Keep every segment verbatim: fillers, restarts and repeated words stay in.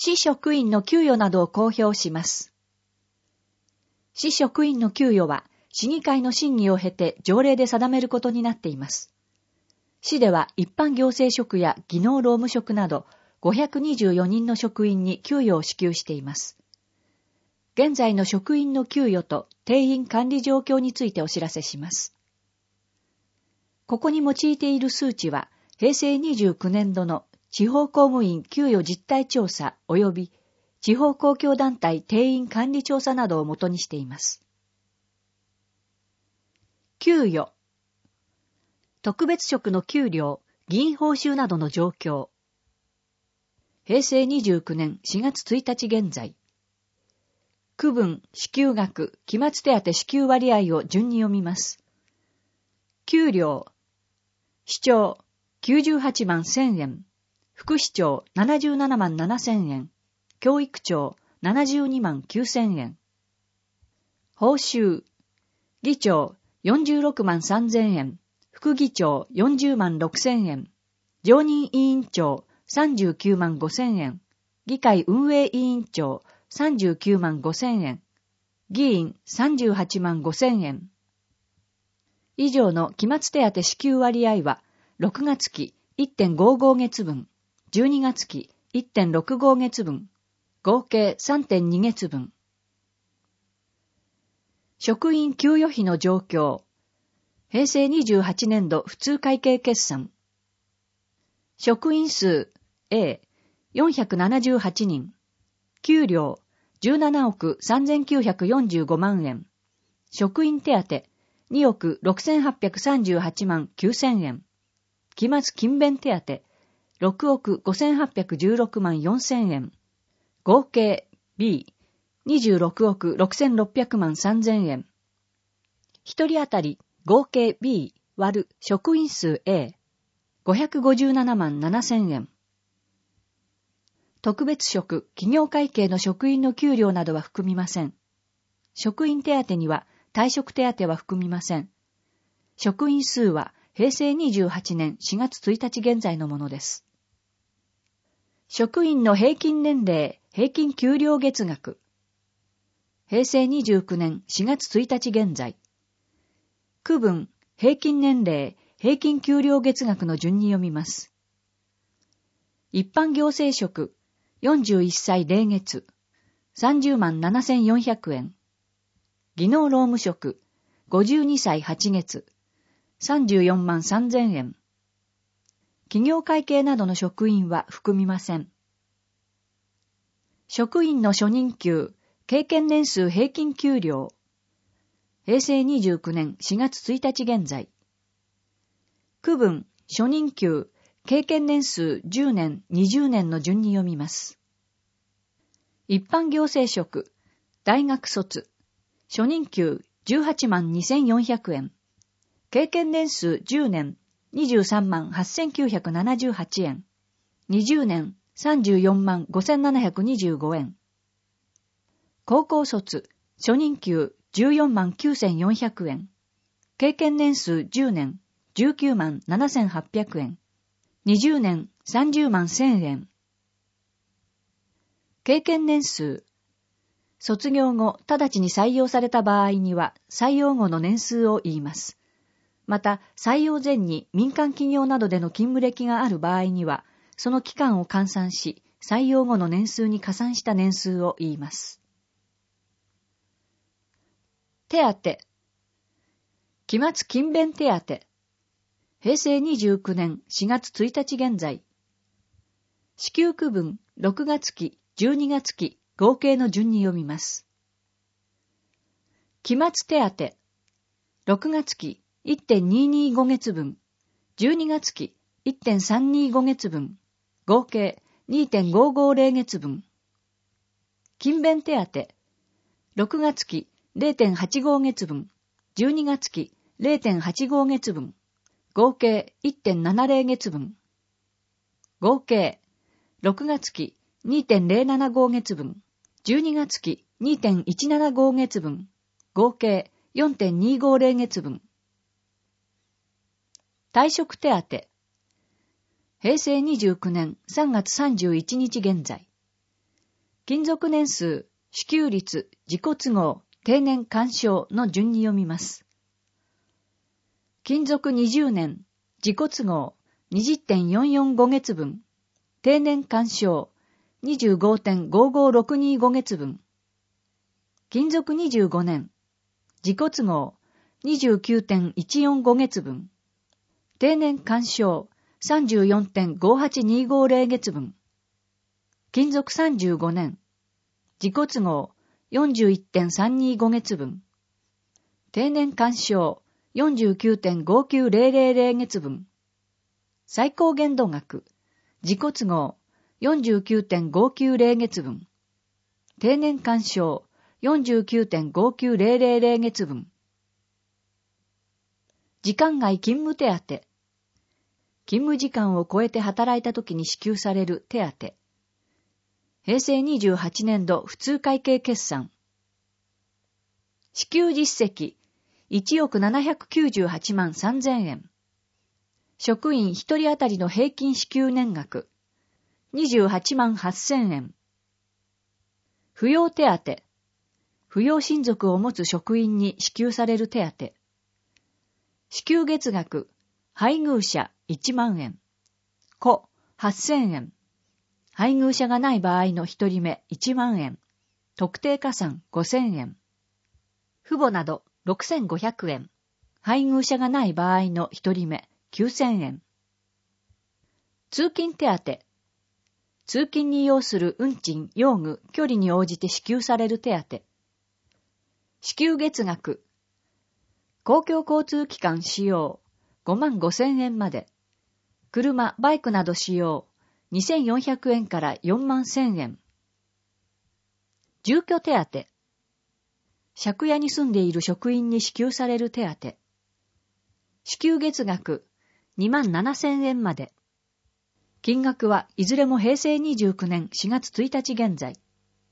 市職員の給与などを公表します。市職員の給与は、市議会の審議を経て条例で定めることになっています。市では一般行政職や技能労務職などごひゃくにじゅうよにんの職員に給与を支給しています。現在の職員の給与と定員管理状況についてお知らせします。ここに用いている数値は、平成にじゅうきゅうねんどの地方公務員給与実態調査及び地方公共団体定員管理調査などを元にしています。給与。特別職の給料、議員報酬などの状況。平成にじゅうきゅうねんしがつついたち現在。区分、支給額、期末手当支給割合を順に読みます。給料。市長、きゅうじゅうはちまんせんえん。副市長、ななじゅうななまんななせんえん。教育長、ななじゅうにまんきゅうせんえん。報酬。議長、よんじゅうろくまんさんぜんえん。副議長、よんじゅうまんろくせんえん。常任委員長、さんじゅうきゅうまんごせんえん。議会運営委員長、さんじゅうきゅうまんごせんえん。議員、さんじゅうはちまんごせんえん。以上の期末手当支給割合は、ろくがつ期 いってんごご 月分、じゅうにがつ期 いってんろくご 月分、合計 さんてんに 月分。職員給与費の状況。平成にじゅうはちねんど普通会計決算。職員数 A、よんひゃくななじゅうはちにん。給料じゅうななおくさんぜんきゅうひゃくよんじゅうごまんえん。職員手当におくろくせんはっぴゃくさんじゅうはちまんきゅうせんえん。期末勤勉手当ろくおくごせんはっぴゃくじゅうろくまんよんせんえん。合計 B、にじゅうろくおくろくせんろっぴゃくまんさんぜんえん。一人当たり合計 B 割る職員数 A、ごひゃくごじゅうななまんななせんえん。特別職、企業会計の職員の給料などは含みません。職員手当には退職手当は含みません。職員数は平成にじゅうはちねんしがつついたち現在のものです。職員の平均年齢、平均給料月額。平成にじゅうきゅうねんしがつついたち現在。区分、平均年齢、平均給料月額の順に読みます。一般行政職、よんじゅういっさい零月、さんじゅうまんななせんよんひゃくえん。技能労務職、ごじゅうにさいはちげつ、さんじゅうよんまんさんぜんえん。企業会計などの職員は含みません。職員の初任給、経験年数平均給料。平成にじゅうきゅうねんしがつついたち現在。区分、初任給、経験年数じゅうねん、にじゅうねんの順に読みます。一般行政職、大学卒、初任給じゅうはちまんにせんよんひゃくえん。経験年数じゅうねん、にじゅうさんまんはっせんきゅうひゃくななじゅうはちえん。にじゅうねん、さんじゅうよんまんごせんななひゃくにじゅうごえん。高校卒、初任給じゅうよんまんきゅうせんよんひゃくえん。経験年数じゅうねん、じゅうきゅうまんななせんはっぴゃくえん。にじゅうねん、さんじゅうまんせんえん。経験年数。卒業後、直ちに採用された場合には、採用後の年数を言います。また、採用前に民間企業などでの勤務歴がある場合には、その期間を換算し、採用後の年数に加算した年数を言います。手当。期末勤勉手当。平成にじゅうきゅうねんしがつついたち現在。支給区分ろくがつ期、じゅうにがつ期、合計の順に読みます。期末手当。ろくがつ期 いってんににご 月分、じゅうにがつ期 いってんさんにご 月分、合計 にてんごごぜろ 月分。勤勉手当。ろくがつ期 れいてんはちご 月分、じゅうにがつ期 れいてんはちご 月分、合計 いってんななぜろ 月分。合計、ろくがつ期 にてんぜろななご 月分、じゅうにがつ期 にてんいちななご 月分、合計 よんてんにごぜろ 月分。退職手当。平成にじゅうきゅうねんさんがつさんじゅういちにち現在。 勤続年数、支給率、自己都合、定年干渉の順に読みます。勤続にじゅうねん、自己都合 にじゅってんよんよんご 月分、定年干渉 にじゅうごてんごごろくにご 月分。勤続にじゅうごねん、自己都合 にじゅうきゅうてんいちよんご 月分、定年干渉 さんじゅうよんてんごはちにごぜろ 月分。勤続さんじゅうごねん、自己都合 よんじゅういってんさんにご 月分、定年干渉 よんじゅうきゅうてんごきゅうぜろぜろ 月分。最高限度額、自己都合 よんじゅうきゅうてんごきゅうぜろ 月分、定年干渉 よんじゅうきゅうてんごきゅうぜろぜろ 月分。時間外勤務手当、勤務時間を超えて働いたときに支給される手当。平成にじゅうはちねんど普通会計決算。支給実績いちおくななひゃくきゅうじゅうはちまんさんぜんえん。職員一人当たりの平均支給年額にじゅうはちまんはっせんえん。扶養手当。扶養親族を持つ職員に支給される手当。支給月額、配偶者いちまんえん。子はっせんえん。配偶者がない場合の一人目いちまんえん。特定加算ごせんえん。父母などろくせんごひゃくえん。配偶者がない場合の一人目きゅうせんえん。通勤手当。通勤に要する運賃、用具、距離に応じて支給される手当。支給月額。公共交通機関使用ごまんごせんえんまで。車、バイクなど使用にせんよんひゃくえんからよんまんせんえん。住居手当。借家に住んでいる職員に支給される手当。支給月額にまんななせんえんまで。金額はいずれも平成にじゅうきゅうねんしがつついたち現在。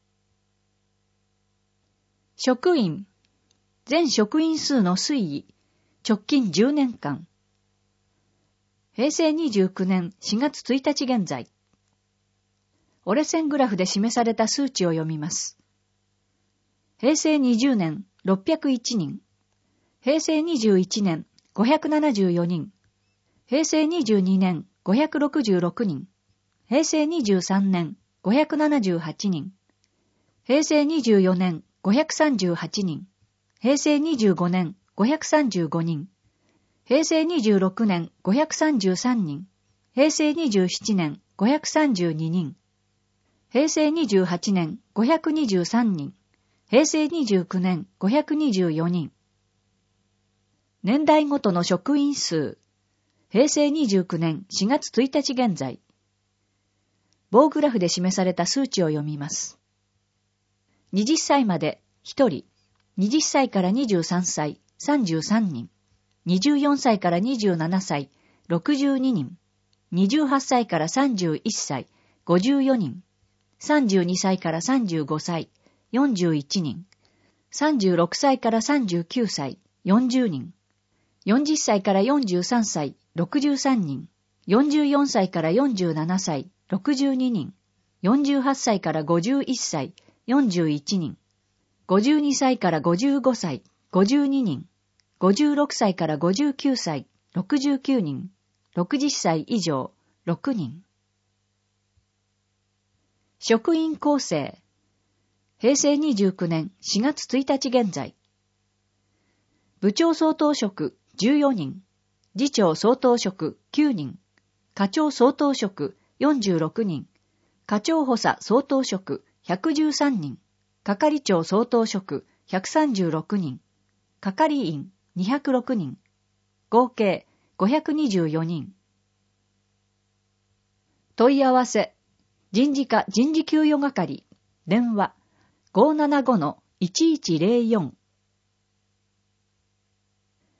職員。全職員数の推移。直近じゅうねんかん。平成にじゅうきゅうねんしがつついたち現在。折れ線グラフで示された数値を読みます。平成にじゅうねんろっぴゃくいちにん。平成にじゅういちねんごひゃくななじゅうよにん。平成にじゅうにねんごひゃくろくじゅうろくにん。平成にじゅうさんねんごひゃくななじゅうはちにん。平成にじゅうよねんごひゃくさんじゅうはちにん。平成にじゅうごねんごひゃくさんじゅうごにん。平成にじゅうろくねんごひゃくさんじゅうさんにん。平成にじゅうななねんごひゃくさんじゅうににん。平成にじゅうはちねんごひゃくにじゅうさんにん。平成にじゅうきゅうねんごひゃくにじゅうよにん。年代ごとの職員数。平成にじゅうきゅうねんしがつついたち現在。棒グラフで示された数値を読みます。はたちまでひとり。はたちからにじゅうさんさいさんじゅうさんにん。にじゅうよんさいからにじゅうななさいろくじゅうににん。にじゅうはっさいからさんじゅういっさいごじゅうよにん。さんじゅうにさいからさんじゅうごさいよんじゅういちにん。さんじゅうろくさいからさんじゅうきゅうさいよんじゅうにん。よんじゅっさいからよんじゅうさんさいろくじゅうさんにん。よんじゅうよんさいからよんじゅうななさいろくじゅうににん。よんじゅうはっさいからごじゅういっさいよんじゅういちにん。ごじゅうにさいからごじゅうごさいごじゅうににん。ごじゅうろくさいからごじゅうきゅうさいろくじゅうきゅうにん。ろくじゅっさい以上ろくにん。職員構成。平成にじゅうきゅうねんしがつついたち現在。部長相当職じゅうよにん。次長相当職きゅうにん。課長相当職よんじゅうろくにん。課長補佐相当職ひゃくじゅうさんにん。係長相当職ひゃくさんじゅうろくにん。係員にひゃくろくにん。合計ごひゃくにじゅうよにん。問い合わせ。人事課人事給与係。電話 ごーななごのいちいちぜろよん。